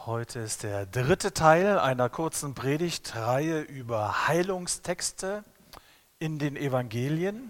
Heute ist der dritte Teil einer kurzen Predigtreihe über Heilungstexte in den Evangelien.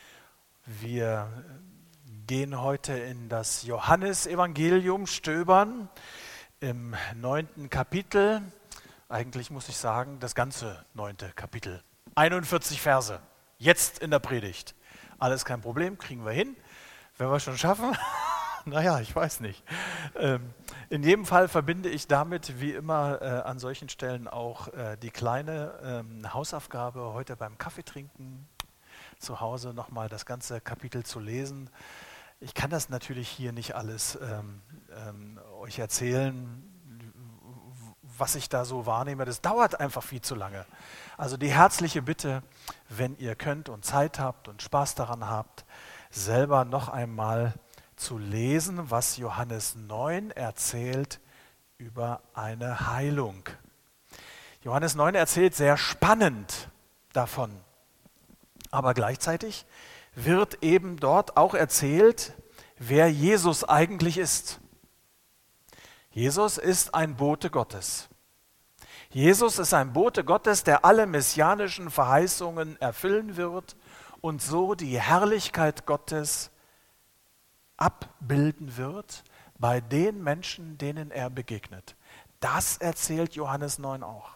Wir gehen heute in das Johannesevangelium stöbern im 9. Kapitel. Eigentlich muss ich sagen, das ganze 9. Kapitel. 41 Verse, jetzt in der Predigt. Alles kein Problem, kriegen wir hin. Wenn wir schon schaffen, naja, ich weiß nicht. In jedem Fall verbinde ich damit, wie immer an solchen Stellen auch die kleine Hausaufgabe, heute beim Kaffeetrinken zu Hause nochmal das ganze Kapitel zu lesen. Ich kann das natürlich hier nicht alles euch erzählen, was ich da so wahrnehme. Das dauert einfach viel zu lange. Also die herzliche Bitte, wenn ihr könnt und Zeit habt und Spaß daran habt, selber noch einmal zu lesen, was Johannes 9 erzählt über eine Heilung. Johannes 9 erzählt sehr spannend davon, aber gleichzeitig wird eben dort auch erzählt, wer Jesus eigentlich ist. Jesus ist ein Bote Gottes. Jesus ist ein Bote Gottes, der alle messianischen Verheißungen erfüllen wird und so die Herrlichkeit Gottes abbilden wird bei den Menschen, denen er begegnet. Das erzählt Johannes 9 auch.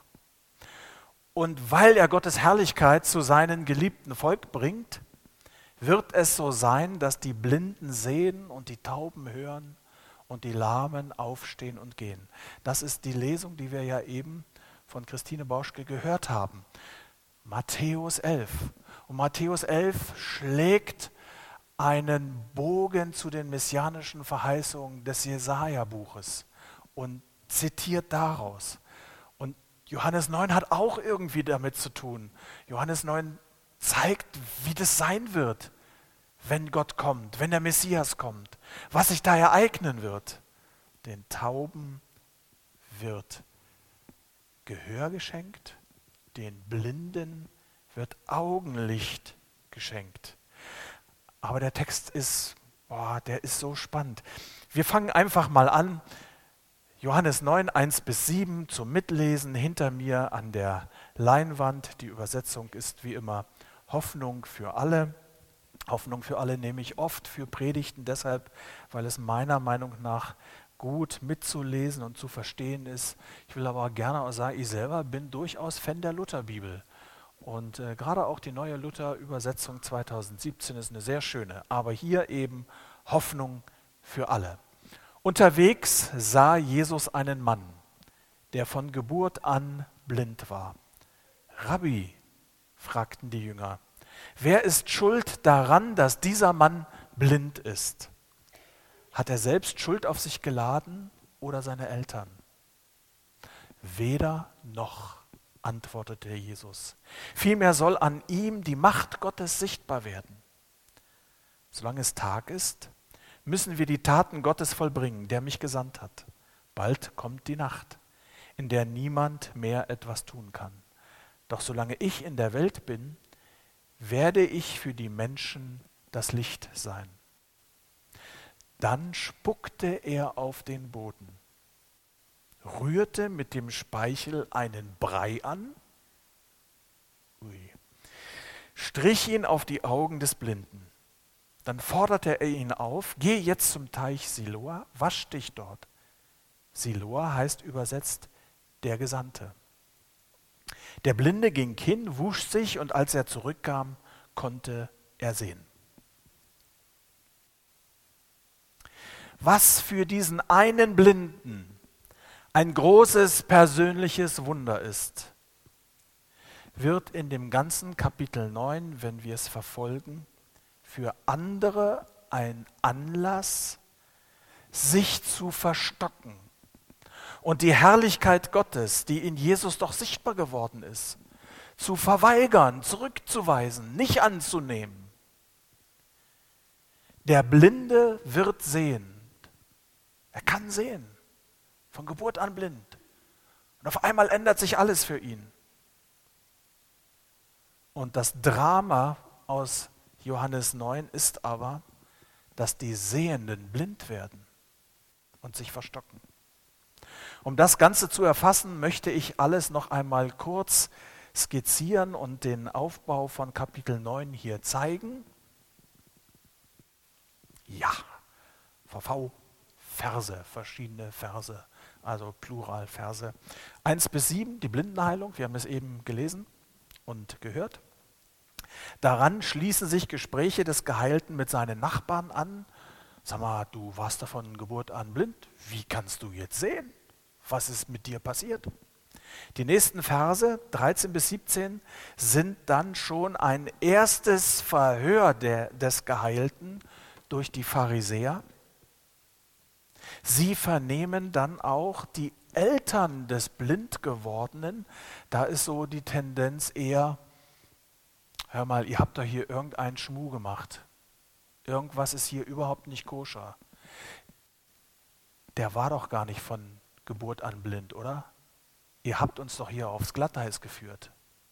Und weil er Gottes Herrlichkeit zu seinem geliebten Volk bringt, wird es so sein, dass die Blinden sehen und die Tauben hören und die Lahmen aufstehen und gehen. Das ist die Lesung, die wir ja eben von Christine Bauschke gehört haben. Matthäus 11. Und Matthäus 11 schlägt einen Bogen zu den messianischen Verheißungen des Jesaja-Buches und zitiert daraus. Und Johannes 9 hat auch irgendwie damit zu tun. Johannes 9 zeigt, wie das sein wird, wenn Gott kommt, wenn der Messias kommt, was sich da ereignen wird. Den Tauben wird Gehör geschenkt, den Blinden wird Augenlicht geschenkt. Aber der Text ist, der ist so spannend. Wir fangen einfach mal an. Johannes 9, 1-7 zum Mitlesen hinter mir an der Leinwand. Die Übersetzung ist wie immer Hoffnung für alle. Hoffnung für alle nehme ich oft für Predigten, deshalb, weil es meiner Meinung nach gut mitzulesen und zu verstehen ist. Ich will aber gerne auch sagen, ich selber bin durchaus Fan der Lutherbibel. Und gerade auch die neue Luther-Übersetzung 2017 ist eine sehr schöne. Aber hier eben Hoffnung für alle. Unterwegs sah Jesus einen Mann, der von Geburt an blind war. Rabbi, fragten die Jünger, wer ist schuld daran, dass dieser Mann blind ist? Hat er selbst Schuld auf sich geladen oder seine Eltern? Weder noch, antwortete Jesus. Vielmehr soll an ihm die Macht Gottes sichtbar werden. Solange es Tag ist, müssen wir die Taten Gottes vollbringen, der mich gesandt hat. Bald kommt die Nacht, in der niemand mehr etwas tun kann. Doch solange ich in der Welt bin, werde ich für die Menschen das Licht sein. Dann spuckte er auf den Boden, rührte mit dem Speichel einen Brei an, strich ihn auf die Augen des Blinden. Dann forderte er ihn auf, geh jetzt zum Teich Siloa, wasch dich dort. Siloa heißt übersetzt der Gesandte. Der Blinde ging hin, wusch sich und als er zurückkam, konnte er sehen. Was für diesen einen Blinden ein großes persönliches Wunder ist, wird in dem ganzen Kapitel 9, wenn wir es verfolgen, für andere ein Anlass, sich zu verstocken und die Herrlichkeit Gottes, die in Jesus doch sichtbar geworden ist, zu verweigern, zurückzuweisen, nicht anzunehmen. Der Blinde wird sehen. Er kann sehen, von Geburt an blind. Und auf einmal ändert sich alles für ihn. Und das Drama aus Johannes 9 ist aber, dass die Sehenden blind werden und sich verstocken. Um das Ganze zu erfassen, möchte ich alles noch einmal kurz skizzieren und den Aufbau von Kapitel 9 hier zeigen. Ja, VV, Verse, verschiedene Verse, also Pluralverse. 1-7, die Blindenheilung, wir haben es eben gelesen und gehört. Daran schließen sich Gespräche des Geheilten mit seinen Nachbarn an. Sag mal, du warst doch von Geburt an blind. Wie kannst du jetzt sehen? Was ist mit dir passiert? Die nächsten Verse, 13-17, sind dann schon ein erstes Verhör des Geheilten durch die Pharisäer. Sie vernehmen dann auch die Eltern des Blindgewordenen. Da ist so die Tendenz eher, hör mal, ihr habt doch hier irgendeinen Schmuh gemacht. Irgendwas ist hier überhaupt nicht koscher. Der war doch gar nicht von Geburt an blind, oder? Ihr habt uns doch hier aufs Glatteis geführt.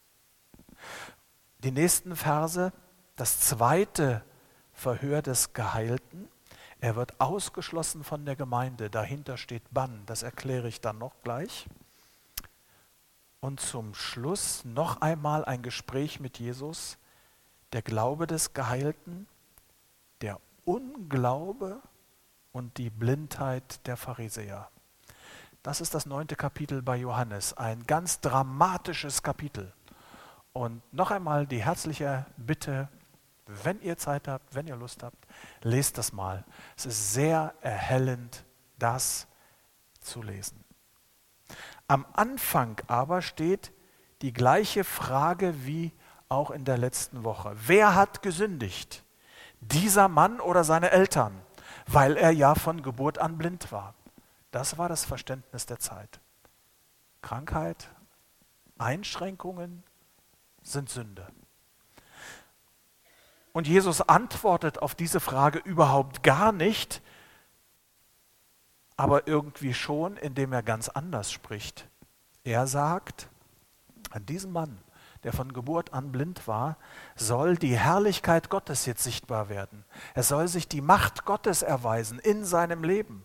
Die nächsten Verse, das zweite Verhör des Geheilten. Er wird ausgeschlossen von der Gemeinde. Dahinter steht Bann, das erkläre ich dann noch gleich. Und zum Schluss noch einmal ein Gespräch mit Jesus. Der Glaube des Geheilten, der Unglaube und die Blindheit der Pharisäer. Das ist das 9. Kapitel bei Johannes, ein ganz dramatisches Kapitel. Und noch einmal die herzliche Bitte, wenn ihr Zeit habt, wenn ihr Lust habt, lest das mal. Es ist sehr erhellend, das zu lesen. Am Anfang aber steht die gleiche Frage wie auch in der letzten Woche. Wer hat gesündigt? Dieser Mann oder seine Eltern? Weil er ja von Geburt an blind war. Das war das Verständnis der Zeit. Krankheit, Einschränkungen sind Sünde. Und Jesus antwortet auf diese Frage überhaupt gar nicht, aber irgendwie schon, indem er ganz anders spricht. Er sagt, an diesem Mann, der von Geburt an blind war, soll die Herrlichkeit Gottes jetzt sichtbar werden. Es soll sich die Macht Gottes erweisen in seinem Leben.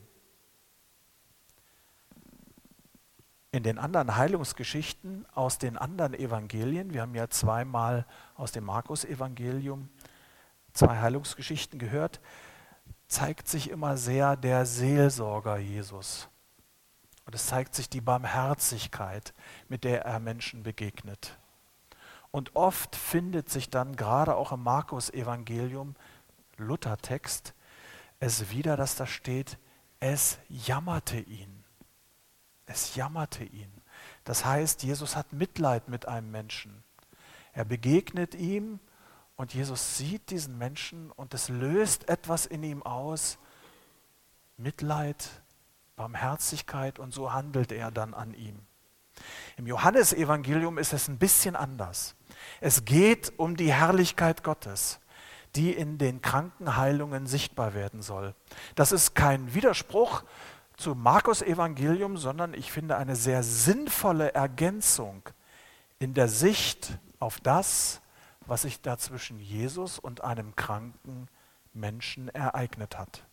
In den anderen Heilungsgeschichten aus den anderen Evangelien, wir haben ja zweimal aus dem Markus-Evangelium 2 Heilungsgeschichten gehört, zeigt sich immer sehr der Seelsorger Jesus. Und es zeigt sich die Barmherzigkeit, mit der er Menschen begegnet. Und oft findet sich dann gerade auch im Markus-Evangelium, Luthertext, es wieder, dass da steht, es jammerte ihn. Es jammerte ihn. Das heißt, Jesus hat Mitleid mit einem Menschen. Er begegnet ihm und Jesus sieht diesen Menschen und es löst etwas in ihm aus. Mitleid, Barmherzigkeit und so handelt er dann an ihm. Im Johannesevangelium ist es ein bisschen anders. Es geht um die Herrlichkeit Gottes, die in den Krankenheilungen sichtbar werden soll. Das ist kein Widerspruch zum Markus-Evangelium, sondern ich finde eine sehr sinnvolle Ergänzung in der Sicht auf das, was sich da zwischen Jesus und einem kranken Menschen ereignet hat.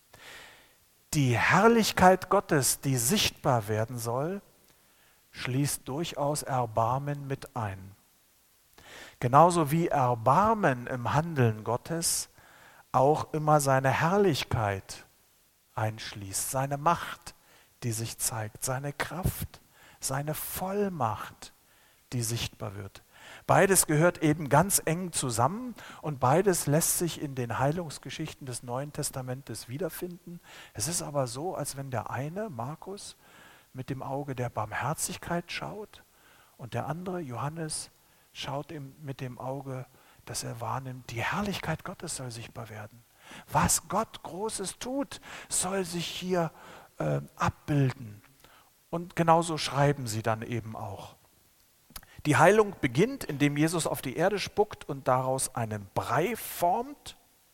Die Herrlichkeit Gottes, die sichtbar werden soll, schließt durchaus Erbarmen mit ein. Genauso wie Erbarmen im Handeln Gottes auch immer seine Herrlichkeit einschließt, seine Macht, die sich zeigt, seine Kraft, seine Vollmacht, die sichtbar wird. Beides gehört eben ganz eng zusammen und beides lässt sich in den Heilungsgeschichten des Neuen Testamentes wiederfinden. Es ist aber so, als wenn der eine, Markus, mit dem Auge der Barmherzigkeit schaut und der andere, Johannes, schaut ihm mit dem Auge, dass er wahrnimmt, die Herrlichkeit Gottes soll sichtbar werden. Was Gott Großes tut, soll sich hier abbilden. Und genauso schreiben sie dann eben auch. Die Heilung beginnt, indem Jesus auf die Erde spuckt und daraus einen Brei formt.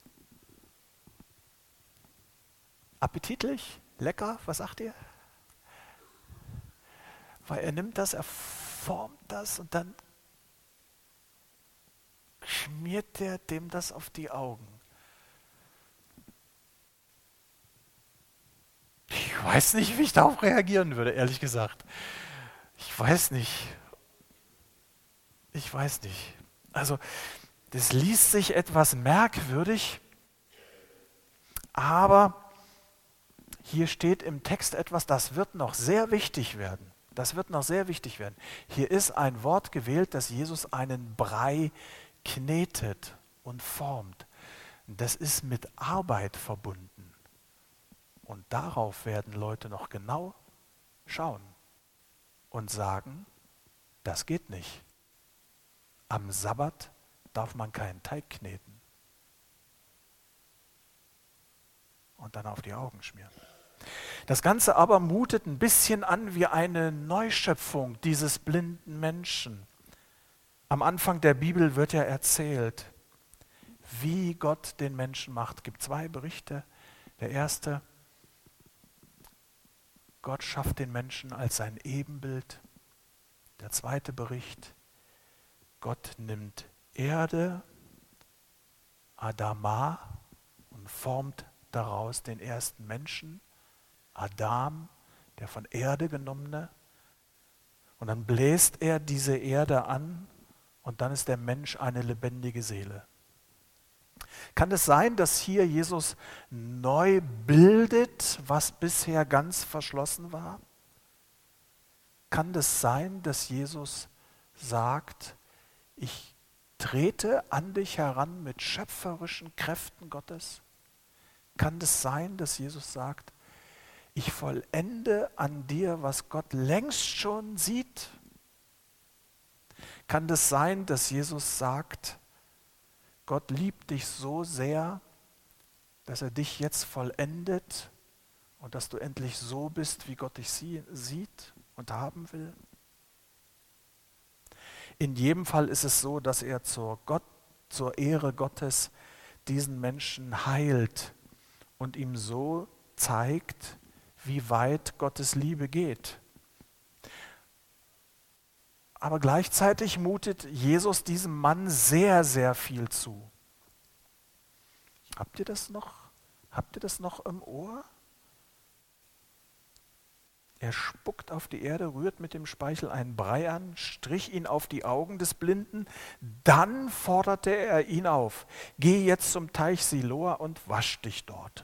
Appetitlich? Lecker? Was sagt ihr? Weil er nimmt das, er formt das und dann schmiert er dem das auf die Augen. weiß nicht, wie ich darauf reagieren würde, ehrlich gesagt. Ich weiß nicht. Also, das liest sich etwas merkwürdig, aber hier steht im Text etwas, das wird noch sehr wichtig werden. Hier ist ein Wort gewählt, dass Jesus einen Brei knetet und formt. Das ist mit Arbeit verbunden. Und darauf werden Leute noch genau schauen und sagen, das geht nicht. Am Sabbat darf man keinen Teig kneten und dann auf die Augen schmieren. Das Ganze aber mutet ein bisschen an wie eine Neuschöpfung dieses blinden Menschen. Am Anfang der Bibel wird ja erzählt, wie Gott den Menschen macht. Es gibt 2 Berichte. Der erste, Gott schafft den Menschen als sein Ebenbild. Der zweite Bericht, Gott nimmt Erde, Adama, und formt daraus den ersten Menschen, Adam, der von Erde genommene. Und dann bläst er diese Erde an und dann ist der Mensch eine lebendige Seele. Kann es sein, dass hier Jesus neu bildet, was bisher ganz verschlossen war? Kann es sein, dass Jesus sagt, ich trete an dich heran mit schöpferischen Kräften Gottes? Kann es sein, dass Jesus sagt, ich vollende an dir, was Gott längst schon sieht? Kann es sein, dass Jesus sagt, Gott liebt dich so sehr, dass er dich jetzt vollendet und dass du endlich so bist, wie Gott dich sieht und haben will? In jedem Fall ist es so, dass er zur Ehre Gottes diesen Menschen heilt und ihm so zeigt, wie weit Gottes Liebe geht. Aber gleichzeitig mutet Jesus diesem Mann sehr, sehr viel zu. Habt ihr das noch? Habt ihr das noch im Ohr? Er spuckt auf die Erde, rührt mit dem Speichel einen Brei an, strich ihn auf die Augen des Blinden, dann forderte er ihn auf, geh jetzt zum Teich Siloa und wasch dich dort.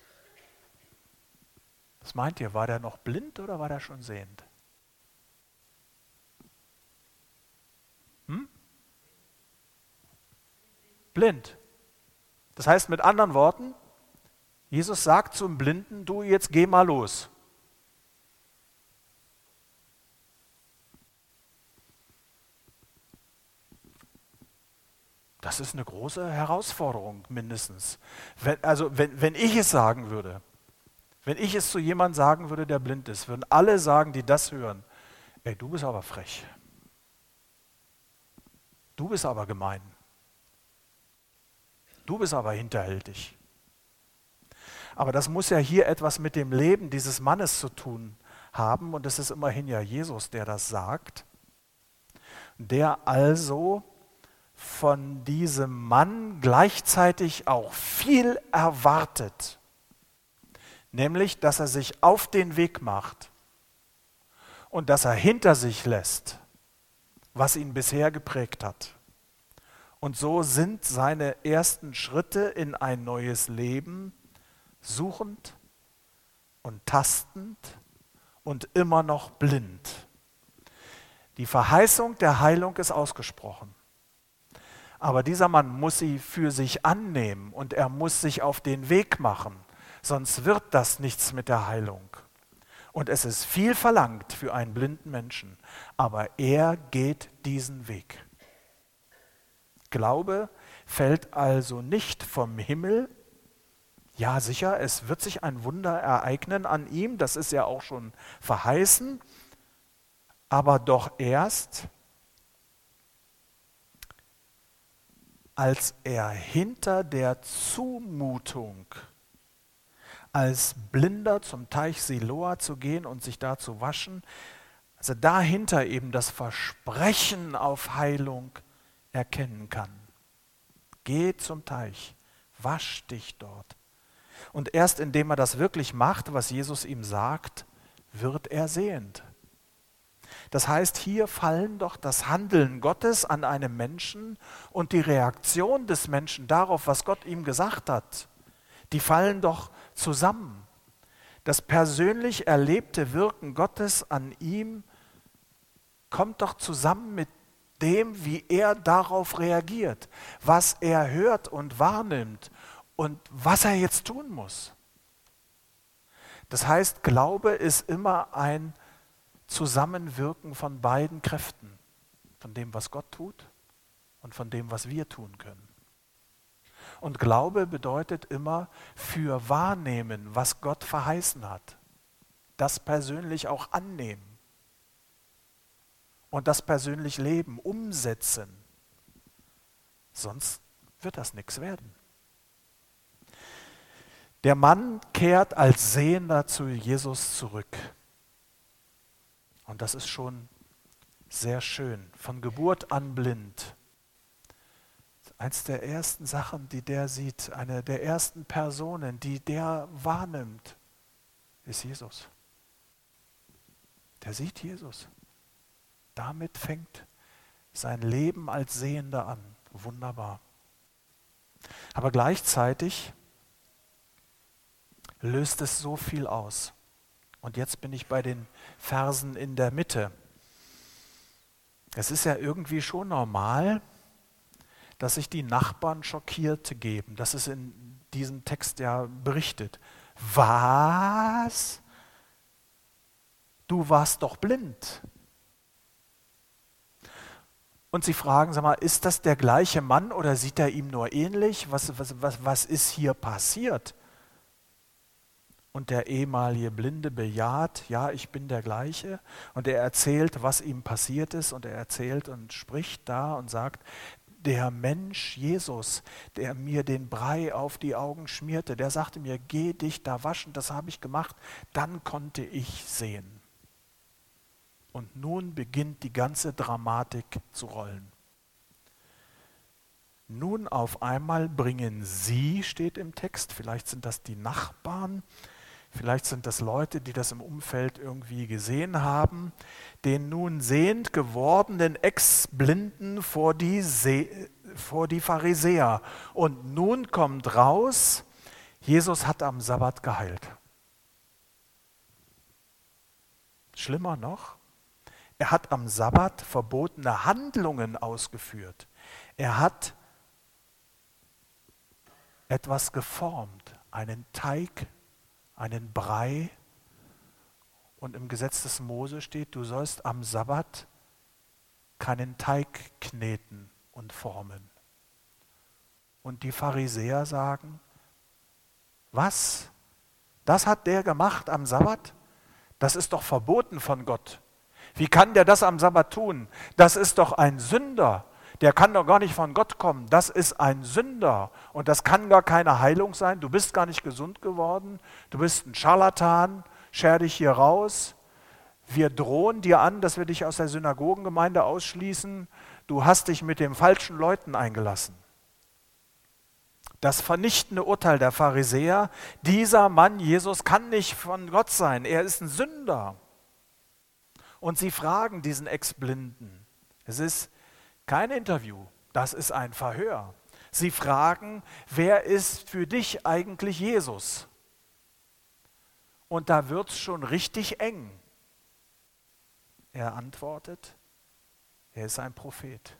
Was meint ihr, war der noch blind oder war der schon sehend? Blind. Das heißt mit anderen Worten, Jesus sagt zum Blinden, du jetzt geh mal los. Das ist eine große Herausforderung mindestens. Wenn ich es sagen würde, wenn ich es zu jemandem sagen würde, der blind ist, würden alle sagen, die das hören, ey, du bist aber frech. Du bist aber gemein. Du bist aber hinterhältig. Aber das muss ja hier etwas mit dem Leben dieses Mannes zu tun haben und es ist immerhin ja Jesus, der das sagt, der also von diesem Mann gleichzeitig auch viel erwartet, nämlich, dass er sich auf den Weg macht und dass er hinter sich lässt, was ihn bisher geprägt hat. Und so sind seine ersten Schritte in ein neues Leben suchend und tastend und immer noch blind. Die Verheißung der Heilung ist ausgesprochen. Aber dieser Mann muss sie für sich annehmen und er muss sich auf den Weg machen, sonst wird das nichts mit der Heilung. Und es ist viel verlangt für einen blinden Menschen, aber er geht diesen Weg. Glaube fällt also nicht vom Himmel. Ja, sicher, es wird sich ein Wunder ereignen an ihm, das ist ja auch schon verheißen, aber doch erst, als er hinter der Zumutung, als Blinder zum Teich Siloa zu gehen und sich da zu waschen, also dahinter eben das Versprechen auf Heilung erkennen kann. Geh zum Teich, wasch dich dort. Und erst indem er das wirklich macht, was Jesus ihm sagt, wird er sehend. Das heißt, hier fallen doch das Handeln Gottes an einem Menschen und die Reaktion des Menschen darauf, was Gott ihm gesagt hat, die fallen doch zusammen. Das persönlich erlebte Wirken Gottes an ihm kommt doch zusammen mit dem, wie er darauf reagiert, was er hört und wahrnimmt und was er jetzt tun muss. Das heißt, Glaube ist immer ein Zusammenwirken von beiden Kräften, von dem, was Gott tut und von dem, was wir tun können. Und Glaube bedeutet immer für wahrnehmen, was Gott verheißen hat, das persönlich auch annehmen und das persönlich leben, umsetzen. Sonst wird das nichts werden. Der Mann kehrt als Sehender zu Jesus zurück. Und das ist schon sehr schön. Von Geburt an blind. Eins der ersten Sachen, die der sieht, eine der ersten Personen, die der wahrnimmt, ist Jesus. Der sieht Jesus. Damit fängt sein Leben als Sehender an. Wunderbar. Aber gleichzeitig löst es so viel aus. Und jetzt bin ich bei den Versen in der Mitte. Es ist ja irgendwie schon normal, dass sich die Nachbarn schockiert geben. Das ist in diesem Text ja berichtet. Was? Du warst doch blind. Und sie fragen, sag mal, ist das der gleiche Mann oder sieht er ihm nur ähnlich? Was ist hier passiert? Und der ehemalige Blinde bejaht, ja, ich bin der gleiche. Und er erzählt, was ihm passiert ist. Und er erzählt und spricht da und sagt, der Mensch Jesus, der mir den Brei auf die Augen schmierte, der sagte mir, geh dich da waschen, das habe ich gemacht. Dann konnte ich sehen. Und nun beginnt die ganze Dramatik zu rollen. Nun auf einmal bringen sie, steht im Text, vielleicht sind das die Nachbarn, vielleicht sind das Leute, die das im Umfeld irgendwie gesehen haben, den nun sehend gewordenen Ex-Blinden vor die Pharisäer. Und nun kommt raus, Jesus hat am Sabbat geheilt. Schlimmer noch, er hat am Sabbat verbotene Handlungen ausgeführt. Er hat etwas geformt, einen Teig, einen Brei. Und im Gesetz des Mose steht, du sollst am Sabbat keinen Teig kneten und formen. Und die Pharisäer sagen, was? Das hat der gemacht am Sabbat? Das ist doch verboten von Gott. Wie kann der das am Sabbat tun? Das ist doch ein Sünder. Der kann doch gar nicht von Gott kommen. Das ist ein Sünder. Und das kann gar keine Heilung sein. Du bist gar nicht gesund geworden. Du bist ein Scharlatan. Scher dich hier raus. Wir drohen dir an, dass wir dich aus der Synagogengemeinde ausschließen. Du hast dich mit den falschen Leuten eingelassen. Das vernichtende Urteil der Pharisäer, dieser Mann Jesus kann nicht von Gott sein. Er ist ein Sünder. Und sie fragen diesen Ex-Blinden. Es ist kein Interview, das ist ein Verhör. Sie fragen, wer ist für dich eigentlich Jesus? Und da wird es schon richtig eng. Er antwortet, er ist ein Prophet.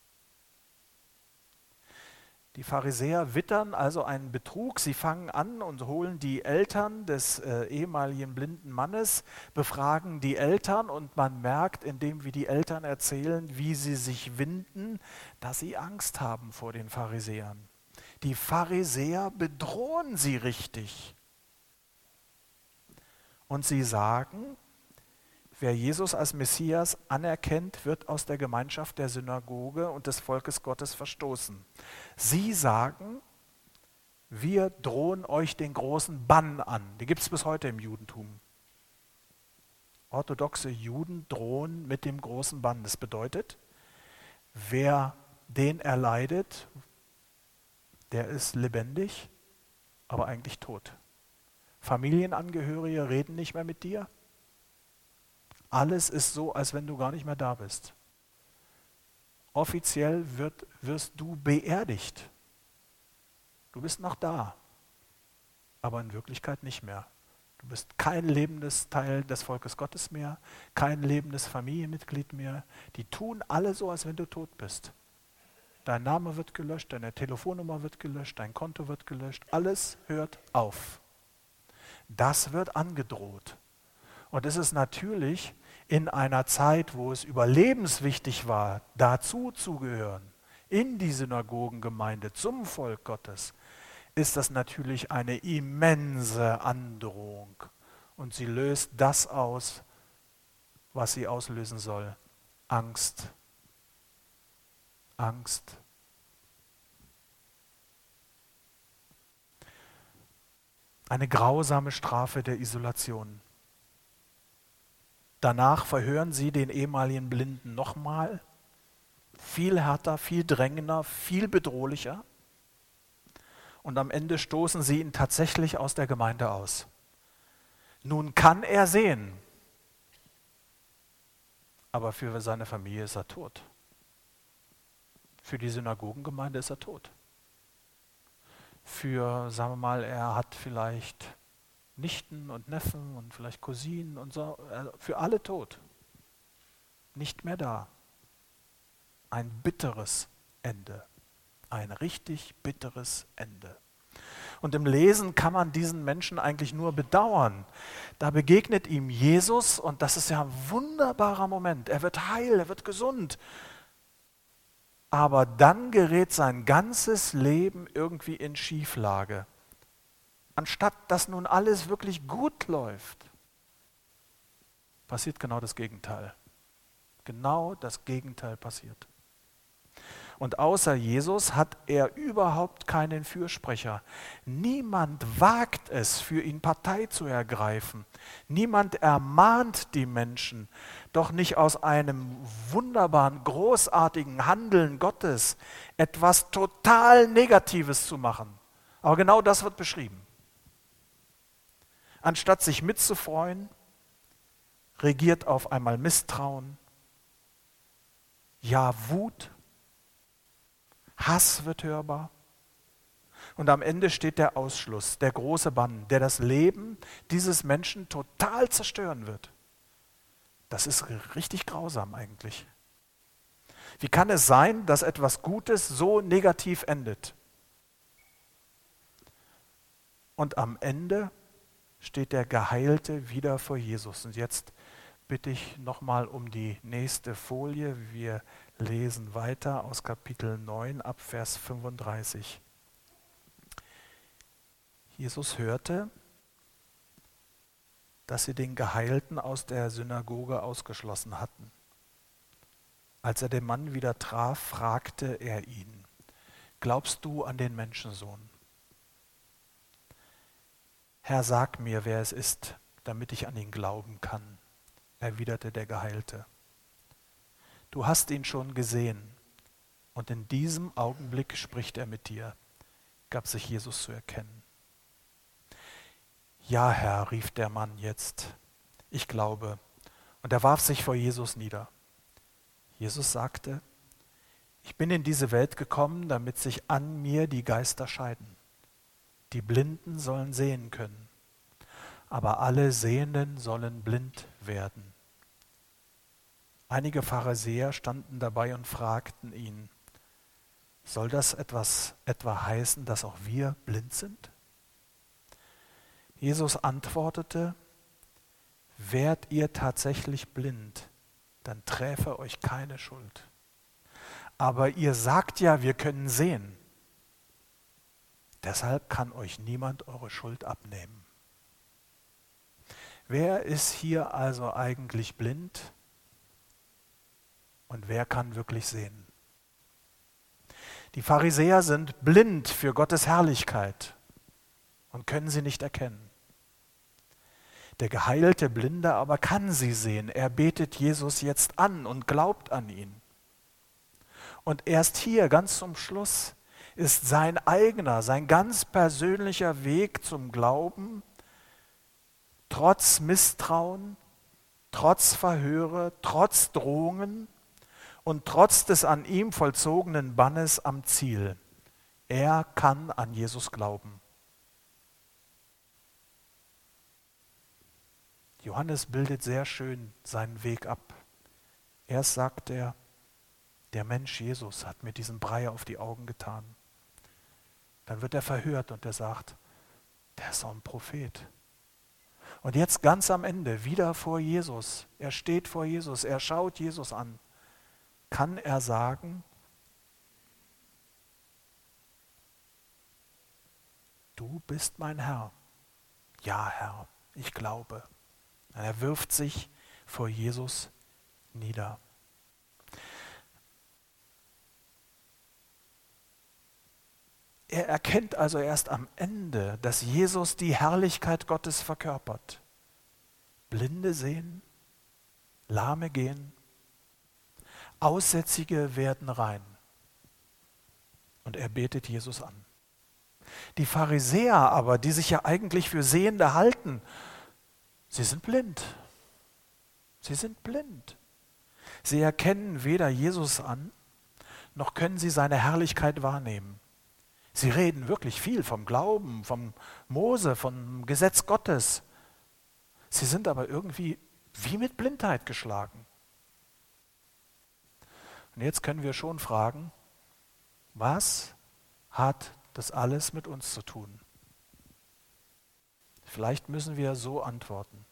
Die Pharisäer wittern also einen Betrug. Sie fangen an und holen die Eltern des ehemaligen blinden Mannes, befragen die Eltern und man merkt, indem wir die Eltern erzählen, wie sie sich winden, dass sie Angst haben vor den Pharisäern. Die Pharisäer bedrohen sie richtig. Und sie sagen, wer Jesus als Messias anerkennt, wird aus der Gemeinschaft der Synagoge und des Volkes Gottes verstoßen. Sie sagen, wir drohen euch den großen Bann an. Die gibt es bis heute im Judentum. Orthodoxe Juden drohen mit dem großen Bann. Das bedeutet, wer den erleidet, der ist lebendig, aber eigentlich tot. Familienangehörige reden nicht mehr mit dir. Alles ist so, als wenn du gar nicht mehr da bist. Offiziell wirst du beerdigt. Du bist noch da, aber in Wirklichkeit nicht mehr. Du bist kein lebendes Teil des Volkes Gottes mehr, kein lebendes Familienmitglied mehr. Die tun alle so, als wenn du tot bist. Dein Name wird gelöscht, deine Telefonnummer wird gelöscht, dein Konto wird gelöscht. Alles hört auf. Das wird angedroht. Und es ist natürlich in einer Zeit, wo es überlebenswichtig war, dazu zu gehören, in die Synagogengemeinde, zum Volk Gottes, ist das natürlich eine immense Androhung. Und sie löst das aus, was sie auslösen soll. Angst. Angst. Eine grausame Strafe der Isolation. Danach verhören sie den ehemaligen Blinden nochmal, viel härter, viel drängender, viel bedrohlicher. Und am Ende stoßen sie ihn tatsächlich aus der Gemeinde aus. Nun kann er sehen, aber für seine Familie ist er tot. Für die Synagogengemeinde ist er tot. Für, sagen wir mal, er hat vielleicht Nichten und Neffen und vielleicht Cousinen und so, für alle tot. Nicht mehr da. Ein bitteres Ende. Ein richtig bitteres Ende. Und im Lesen kann man diesen Menschen eigentlich nur bedauern. Da begegnet ihm Jesus und das ist ja ein wunderbarer Moment. Er wird heil, er wird gesund. Aber dann gerät sein ganzes Leben irgendwie in Schieflage. Anstatt dass nun alles wirklich gut läuft, passiert genau das Gegenteil. Genau das Gegenteil passiert. Und außer Jesus hat er überhaupt keinen Fürsprecher. Niemand wagt es, für ihn Partei zu ergreifen. Niemand ermahnt die Menschen, doch nicht aus einem wunderbaren, großartigen Handeln Gottes etwas total Negatives zu machen. Aber genau das wird beschrieben. Anstatt sich mitzufreuen, regiert auf einmal Misstrauen, ja Wut, Hass wird hörbar. Und am Ende steht der Ausschluss, der große Bann, der das Leben dieses Menschen total zerstören wird. Das ist richtig grausam eigentlich. Wie kann es sein, dass etwas Gutes so negativ endet? Und am Ende steht der Geheilte wieder vor Jesus. Und jetzt bitte ich nochmal um die nächste Folie. Wir lesen weiter aus Kapitel 9 ab Vers 35. Jesus hörte, dass sie den Geheilten aus der Synagoge ausgeschlossen hatten. Als er den Mann wieder traf, fragte er ihn: Glaubst du an den Menschensohn? Herr, sag mir, wer es ist, damit ich an ihn glauben kann, erwiderte der Geheilte. Du hast ihn schon gesehen und in diesem Augenblick spricht er mit dir, gab sich Jesus zu erkennen. Ja, Herr, rief der Mann jetzt, ich glaube, und er warf sich vor Jesus nieder. Jesus sagte: Ich bin in diese Welt gekommen, damit sich an mir die Geister scheiden. Die Blinden sollen sehen können, aber alle Sehenden sollen blind werden. Einige Pharisäer standen dabei und fragten ihn: Soll das etwa heißen, dass auch wir blind sind? Jesus antwortete: Wärt ihr tatsächlich blind, dann träfe euch keine Schuld. Aber ihr sagt ja, wir können sehen. Deshalb kann euch niemand eure Schuld abnehmen. Wer ist hier also eigentlich blind und wer kann wirklich sehen? Die Pharisäer sind blind für Gottes Herrlichkeit und können sie nicht erkennen. Der geheilte Blinde aber kann sie sehen. Er betet Jesus jetzt an und glaubt an ihn. Und erst hier, ganz zum Schluss, ist sein eigener, sein ganz persönlicher Weg zum Glauben, trotz Misstrauen, trotz Verhöre, trotz Drohungen und trotz des an ihm vollzogenen Bannes am Ziel. Er kann an Jesus glauben. Johannes bildet sehr schön seinen Weg ab. Erst sagt er, der Mensch Jesus hat mir diesen Brei auf die Augen getan. Dann wird er verhört und er sagt, der ist doch ein Prophet. Und jetzt ganz am Ende, wieder vor Jesus, er steht vor Jesus, er schaut Jesus an, kann er sagen, du bist mein Herr. Ja, Herr, ich glaube. Er wirft sich vor Jesus nieder. Er erkennt also erst am Ende, dass Jesus die Herrlichkeit Gottes verkörpert. Blinde sehen, Lahme gehen, Aussätzige werden rein. Und er betet Jesus an. Die Pharisäer aber, die sich ja eigentlich für Sehende halten, sie sind blind. Sie sind blind. Sie erkennen weder Jesus an, noch können sie seine Herrlichkeit wahrnehmen. Sie reden wirklich viel vom Glauben, vom Mose, vom Gesetz Gottes. Sie sind aber irgendwie wie mit Blindheit geschlagen. Und jetzt können wir schon fragen, was hat das alles mit uns zu tun? Vielleicht müssen wir so antworten.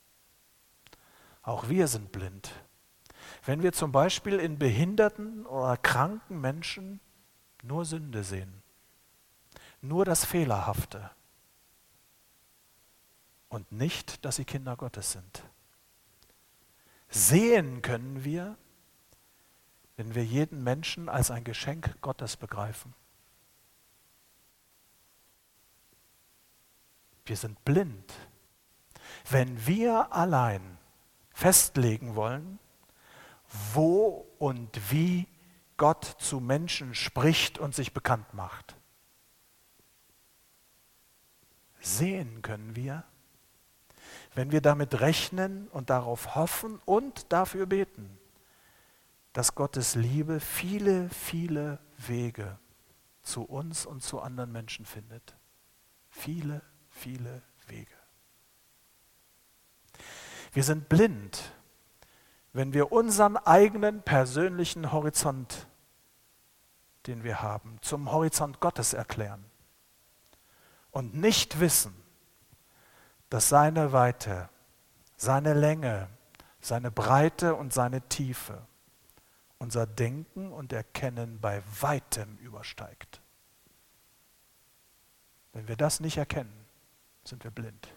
Auch wir sind blind. Wenn wir zum Beispiel in behinderten oder kranken Menschen nur Sünde sehen, nur das Fehlerhafte und nicht, dass sie Kinder Gottes sind. Sehen können wir, wenn wir jeden Menschen als ein Geschenk Gottes begreifen. Wir sind blind, wenn wir allein festlegen wollen, wo und wie Gott zu Menschen spricht und sich bekannt macht. Sehen können wir, wenn wir damit rechnen und darauf hoffen und dafür beten, dass Gottes Liebe viele, viele Wege zu uns und zu anderen Menschen findet. Viele, viele Wege. Wir sind blind, wenn wir unseren eigenen persönlichen Horizont, den wir haben, zum Horizont Gottes erklären und nicht wissen, dass seine Weite, seine Länge, seine Breite und seine Tiefe unser Denken und Erkennen bei weitem übersteigt. Wenn wir das nicht erkennen, sind wir blind.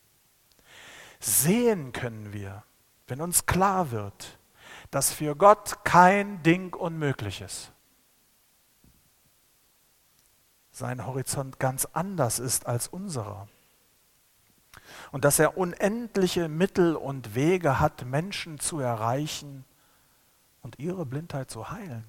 Sehen können wir, wenn uns klar wird, dass für Gott kein Ding unmöglich ist. Sein Horizont ganz anders ist als unserer. Und dass er unendliche Mittel und Wege hat, Menschen zu erreichen und ihre Blindheit zu heilen.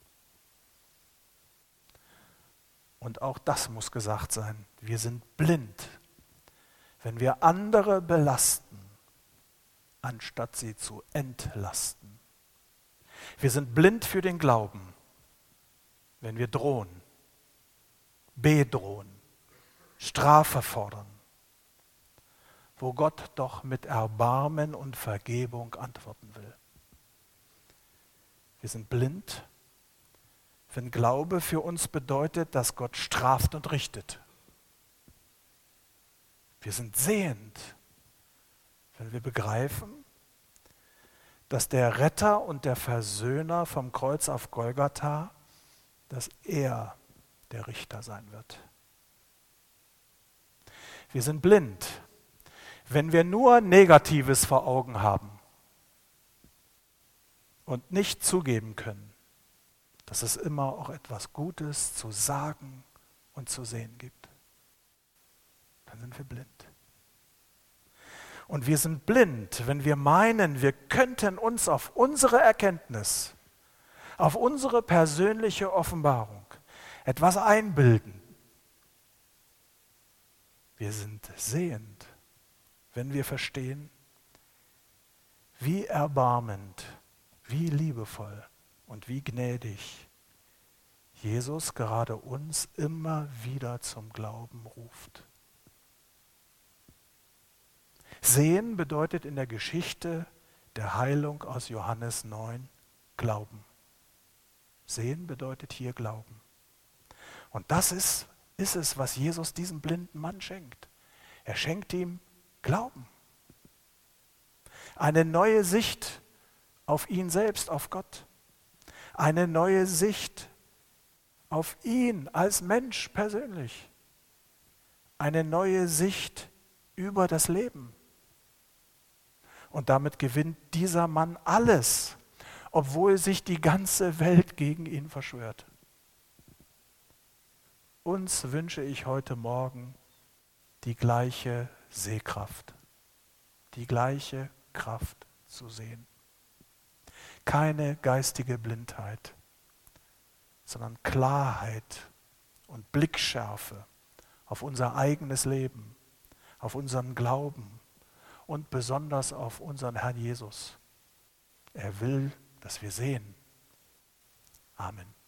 Und auch das muss gesagt sein. Wir sind blind, wenn wir andere belasten, anstatt sie zu entlasten. Wir sind blind für den Glauben, wenn wir drohen, bedrohen, Strafe fordern, wo Gott doch mit Erbarmen und Vergebung antworten will. Wir sind blind, wenn Glaube für uns bedeutet, dass Gott straft und richtet. Wir sind sehend, wenn wir begreifen, dass der Retter und der Versöhner vom Kreuz auf Golgatha, dass er der Richter sein wird. Wir sind blind, wenn wir nur Negatives vor Augen haben und nicht zugeben können, dass es immer auch etwas Gutes zu sagen und zu sehen gibt. Dann sind wir blind. Und wir sind blind, wenn wir meinen, wir könnten uns auf unsere Erkenntnis, auf unsere persönliche Offenbarung etwas einbilden. Wir sind sehend, wenn wir verstehen, wie erbarmend, wie liebevoll und wie gnädig Jesus gerade uns immer wieder zum Glauben ruft. Sehen bedeutet in der Geschichte der Heilung aus Johannes 9 Glauben. Sehen bedeutet hier Glauben. Und das ist es, was Jesus diesem blinden Mann schenkt. Er schenkt ihm Glauben. Eine neue Sicht auf ihn selbst, auf Gott. Eine neue Sicht auf ihn als Mensch persönlich. Eine neue Sicht über das Leben. Und damit gewinnt dieser Mann alles, obwohl sich die ganze Welt gegen ihn verschwört. Uns wünsche ich heute Morgen die gleiche Sehkraft, die gleiche Kraft zu sehen. Keine geistige Blindheit, sondern Klarheit und Blickschärfe auf unser eigenes Leben, auf unseren Glauben und besonders auf unseren Herrn Jesus. Er will, dass wir sehen. Amen.